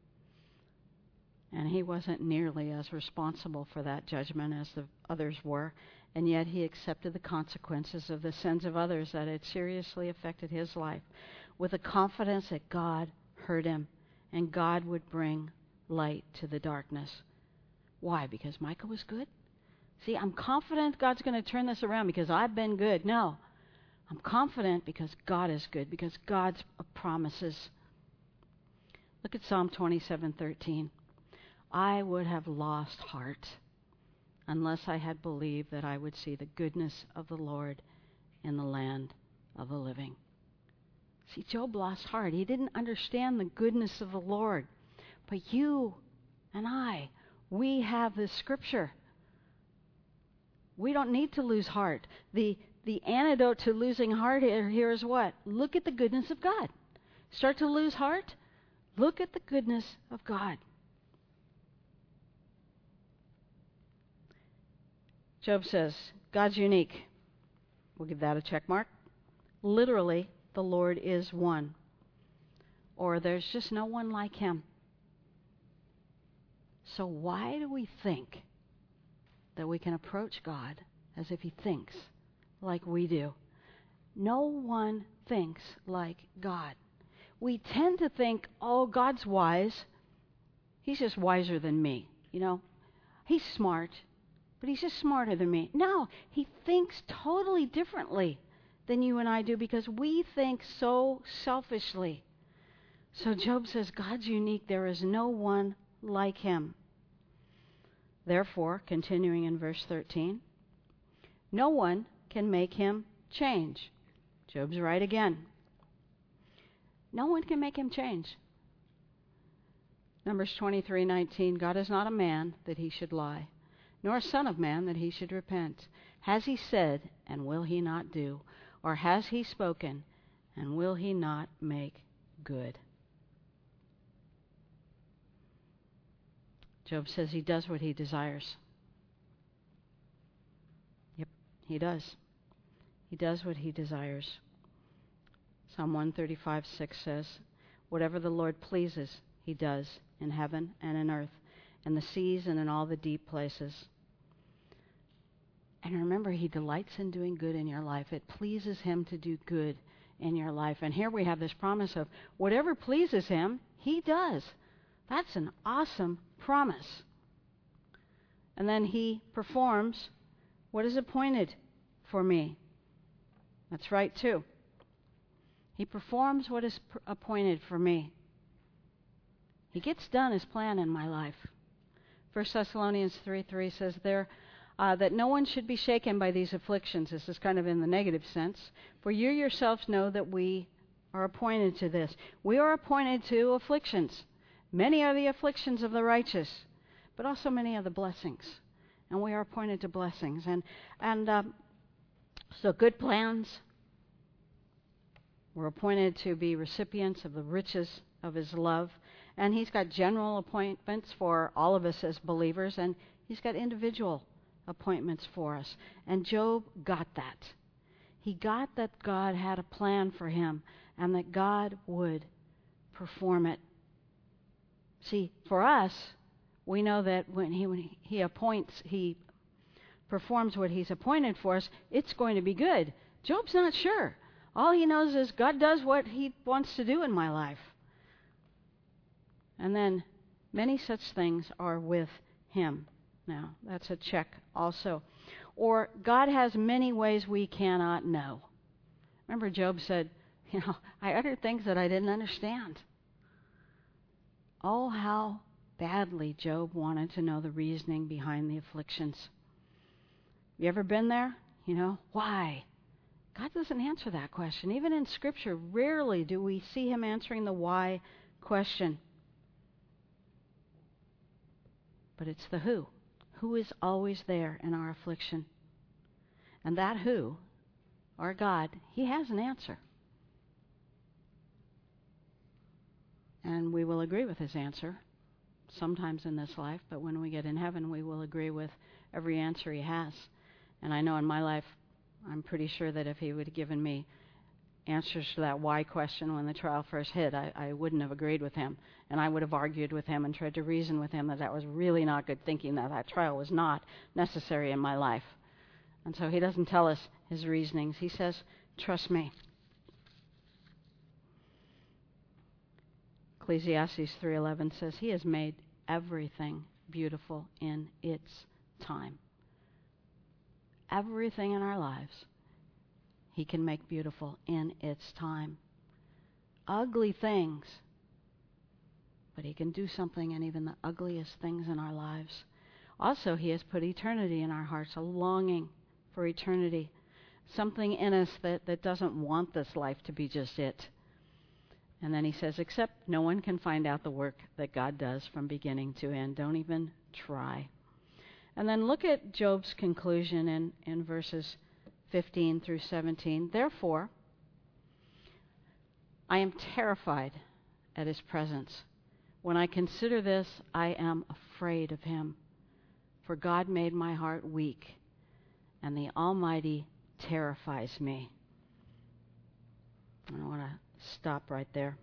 And he wasn't nearly as responsible for that judgment as the others were. And yet he accepted the consequences of the sins of others that had seriously affected his life, with a confidence that God heard him and God would bring light to the darkness. Why? Because Micah was good? See, I'm confident God's going to turn this around because I've been good. No. I'm confident because God is good, because God's promises. Look at Psalm twenty-seven thirteen. I would have lost heart unless I had believed that I would see the goodness of the Lord in the land of the living. See, Job lost heart. He didn't understand the goodness of the Lord. But you and I, we have this scripture. We don't need to lose heart. The the antidote to losing heart here, here is what? Look at the goodness of God. Start to lose heart? Look at the goodness of God. Job says, God's unique. We'll give that a check mark. Literally, the Lord is one. Or there's just no one like him. So why do we think that we can approach God as if he thinks like we do. No one thinks like God. We tend to think, oh, God's wise. He's just wiser than me, you know. He's smart, but he's just smarter than me. No, he thinks totally differently than you and I do because we think so selfishly. So Job says, God's unique. There is no one like him. Therefore, continuing in verse thirteen, no one can make him change. Job's right again. No one can make him change. Numbers twenty-three nineteen, God is not a man that he should lie, nor a son of man that he should repent. Has he said, and will he not do? Or has he spoken, and will he not make good? Job says he does what he desires. Yep, he does. He does what he desires. Psalm one thirty-five six says, whatever the Lord pleases, he does in heaven and in earth, in the seas and in all the deep places. And remember, he delights in doing good in your life. It pleases him to do good in your life. And here we have this promise of whatever pleases him, he does. That's an awesome promise. And then he performs what is appointed for me. That's right, too. He performs what is pr- appointed for me. He gets done his plan in my life. First Thessalonians three three says there uh, that no one should be shaken by these afflictions. This is kind of in the negative sense. For you yourselves know that we are appointed to this. We are appointed to afflictions. Many are the afflictions of the righteous, but also many are the blessings. And we are appointed to blessings. And, and um, so good plans. We're appointed to be recipients of the riches of his love. And he's got general appointments for all of us as believers, and he's got individual appointments for us. And Job got that. He got that God had a plan for him and that God would perform it. See, for us, we know that when he, when he appoints, he performs what he's appointed for us, it's going to be good. Job's not sure. All he knows is God does what he wants to do in my life. And then many such things are with him. Now, that's a check also. Or God has many ways we cannot know. Remember, Job said, you know, I uttered things that I didn't understand. Oh, how badly Job wanted to know the reasoning behind the afflictions. You ever been there? You know, why? God doesn't answer that question. Even in Scripture, rarely do we see him answering the why question. But it's the who. Who is always there in our affliction. And that who, our God, he has an answer. And we will agree with his answer sometimes in this life, but when we get in heaven, we will agree with every answer he has. And I know in my life, I'm pretty sure that if he would have given me answers to that why question when the trial first hit, I, I wouldn't have agreed with him. And I would have argued with him and tried to reason with him that that was really not good thinking, that that trial was not necessary in my life. And so he doesn't tell us his reasonings. He says, trust me. Ecclesiastes three eleven says, he has made everything beautiful in its time. Everything in our lives, he can make beautiful in its time. Ugly things, but he can do something in even the ugliest things in our lives. Also, he has put eternity in our hearts, a longing for eternity, something in us that, that doesn't want this life to be just it. And then he says, except no one can find out the work that God does from beginning to end. Don't even try. And then look at Job's conclusion in, in verses fifteen through seventeen. Therefore, I am terrified at his presence. When I consider this, I am afraid of him. For God made my heart weak, and the Almighty terrifies me. I want to stop right there.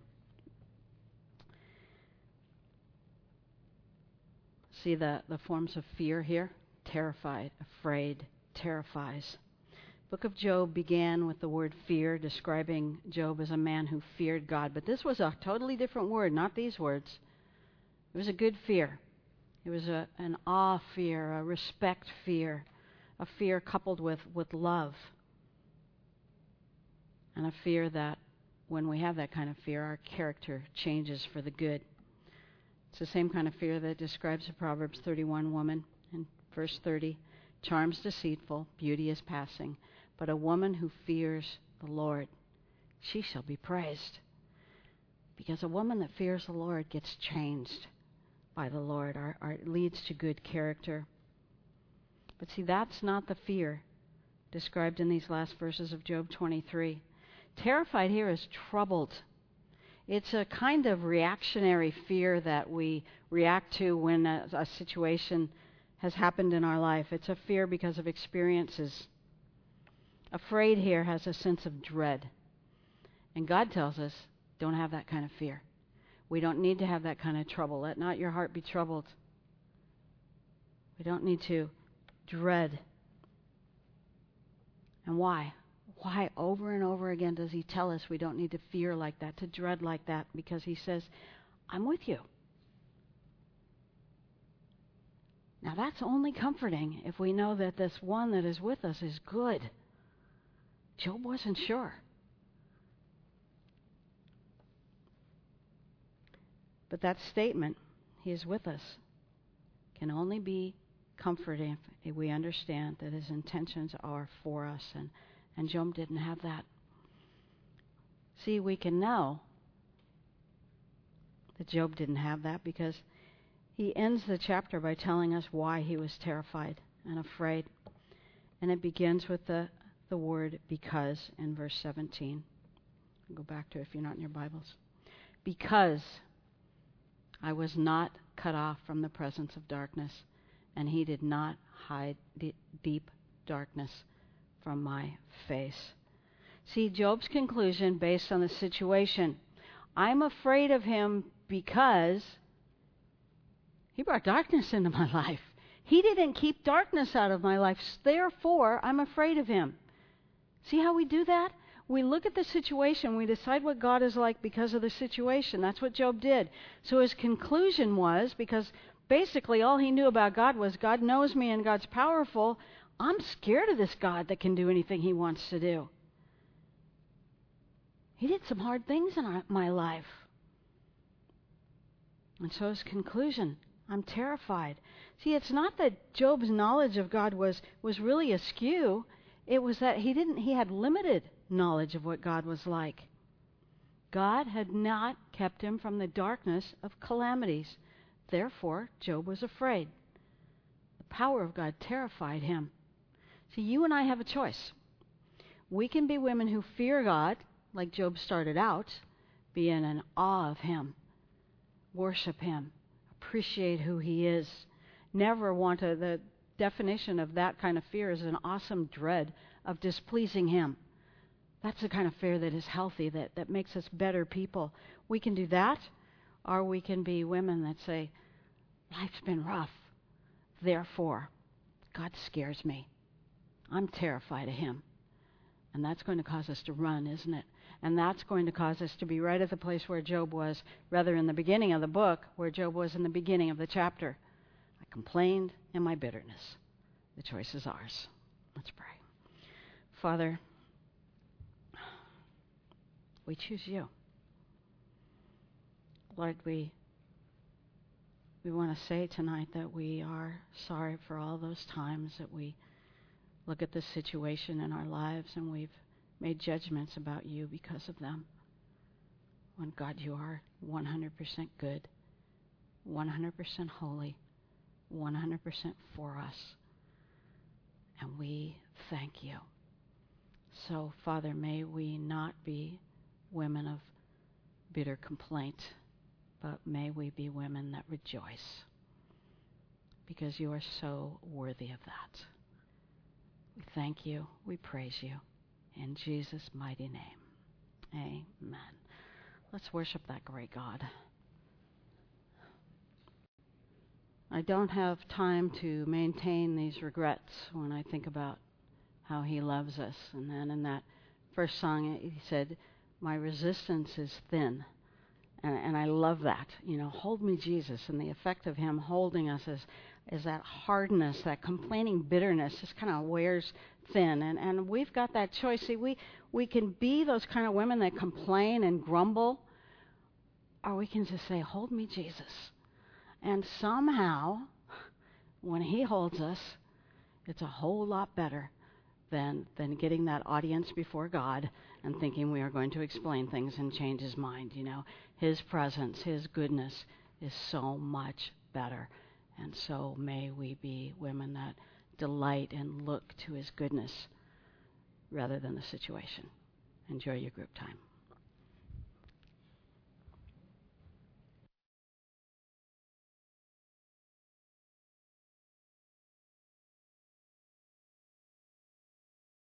See the, the forms of fear here? Terrified, afraid, terrifies. book of Job began with the word fear, describing Job as a man who feared God. But this was a totally different word, not these words. It was a good fear. It was a, an awe fear, a respect fear, a fear coupled with, with love. And a fear that when we have that kind of fear, our character changes for the good. It's the same kind of fear that describes the Proverbs thirty-one woman in verse thirty. Charm's deceitful, beauty is passing, but a woman who fears the Lord, she shall be praised. Because a woman that fears the Lord gets changed by the Lord. Our, our, it leads to good character. But see, that's not the fear described in these last verses of Job twenty-three. Terrified here is troubled. It's a kind of reactionary fear that we react to when a, a situation has happened in our life. It's a fear because of experiences. Afraid here has a sense of dread. And God tells us, don't have that kind of fear. We don't need to have that kind of trouble. Let not your heart be troubled. We don't need to dread. And why? Why over and over again does he tell us we don't need to fear like that, to dread like that? Because he says, I'm with you. Now that's only comforting if we know that this one that is with us is good. Job wasn't sure. But that statement, he is with us, can only be comforting if we understand that his intentions are for us. And, and Job didn't have that. See, we can know that Job didn't have that because he ends the chapter by telling us why he was terrified and afraid. And it begins with the, the word because in verse seventeen. I'll go back to it if you're not in your Bibles. Because I was not cut off from the presence of darkness, and he did not hide the deep darkness from my face. See, Job's conclusion based on the situation. I'm afraid of him because he brought darkness into my life. He didn't keep darkness out of my life. Therefore, I'm afraid of him. See how we do that? We look at the situation, we decide what God is like because of the situation. That's what Job did. So his conclusion was, because basically all he knew about God was God knows me and God's powerful, I'm scared of this God that can do anything he wants to do. He did some hard things in our, my life. And so his conclusion, I'm terrified. See, it's not that Job's knowledge of God was, was really askew. It was that he didn't he had limited knowledge of what God was like. God had not kept him from the darkness of calamities. Therefore, Job was afraid. The power of God terrified him. See, you and I have a choice. We can be women who fear God, like Job started out, be in an awe of him, worship him, appreciate who he is, never want to. The definition of that kind of fear is an awesome dread of displeasing him. That's the kind of fear that is healthy, that, that makes us better people. We can do that, or we can be women that say, life's been rough. Therefore, God scares me. I'm terrified of him. And that's going to cause us to run, isn't it? And that's going to cause us to be right at the place where Job was, rather in the beginning of the book, where Job was in the beginning of the chapter. I complained in my bitterness. The choice is ours. Let's pray. Father, we choose you. Lord, we we want to say tonight that we are sorry for all those times that we look at this situation in our lives and we've made judgments about you because of them. When God, you are one hundred percent good, one hundred percent holy, one hundred percent for us. And we thank you. So, Father, may we not be women of bitter complaint, but may we be women that rejoice, because you are so worthy of that. We thank you. We praise you. In Jesus' mighty name, amen. Let's worship that great God. I don't have time to maintain these regrets when I think about how he loves us. And then in that first song, he said, my resistance is thin. And, and I love that. You know, hold me, Jesus. And the effect of him holding us is, is that hardness, that complaining bitterness just kind of wears thin. And, and we've got that choice. See, we, we can be those kind of women that complain and grumble, or we can just say, hold me, Jesus. And somehow, when he holds us, it's a whole lot better than than getting that audience before God and thinking we are going to explain things and change his mind. You know, his presence, his goodness is so much better. And so may we be women that delight and look to his goodness rather than the situation. Enjoy your group time.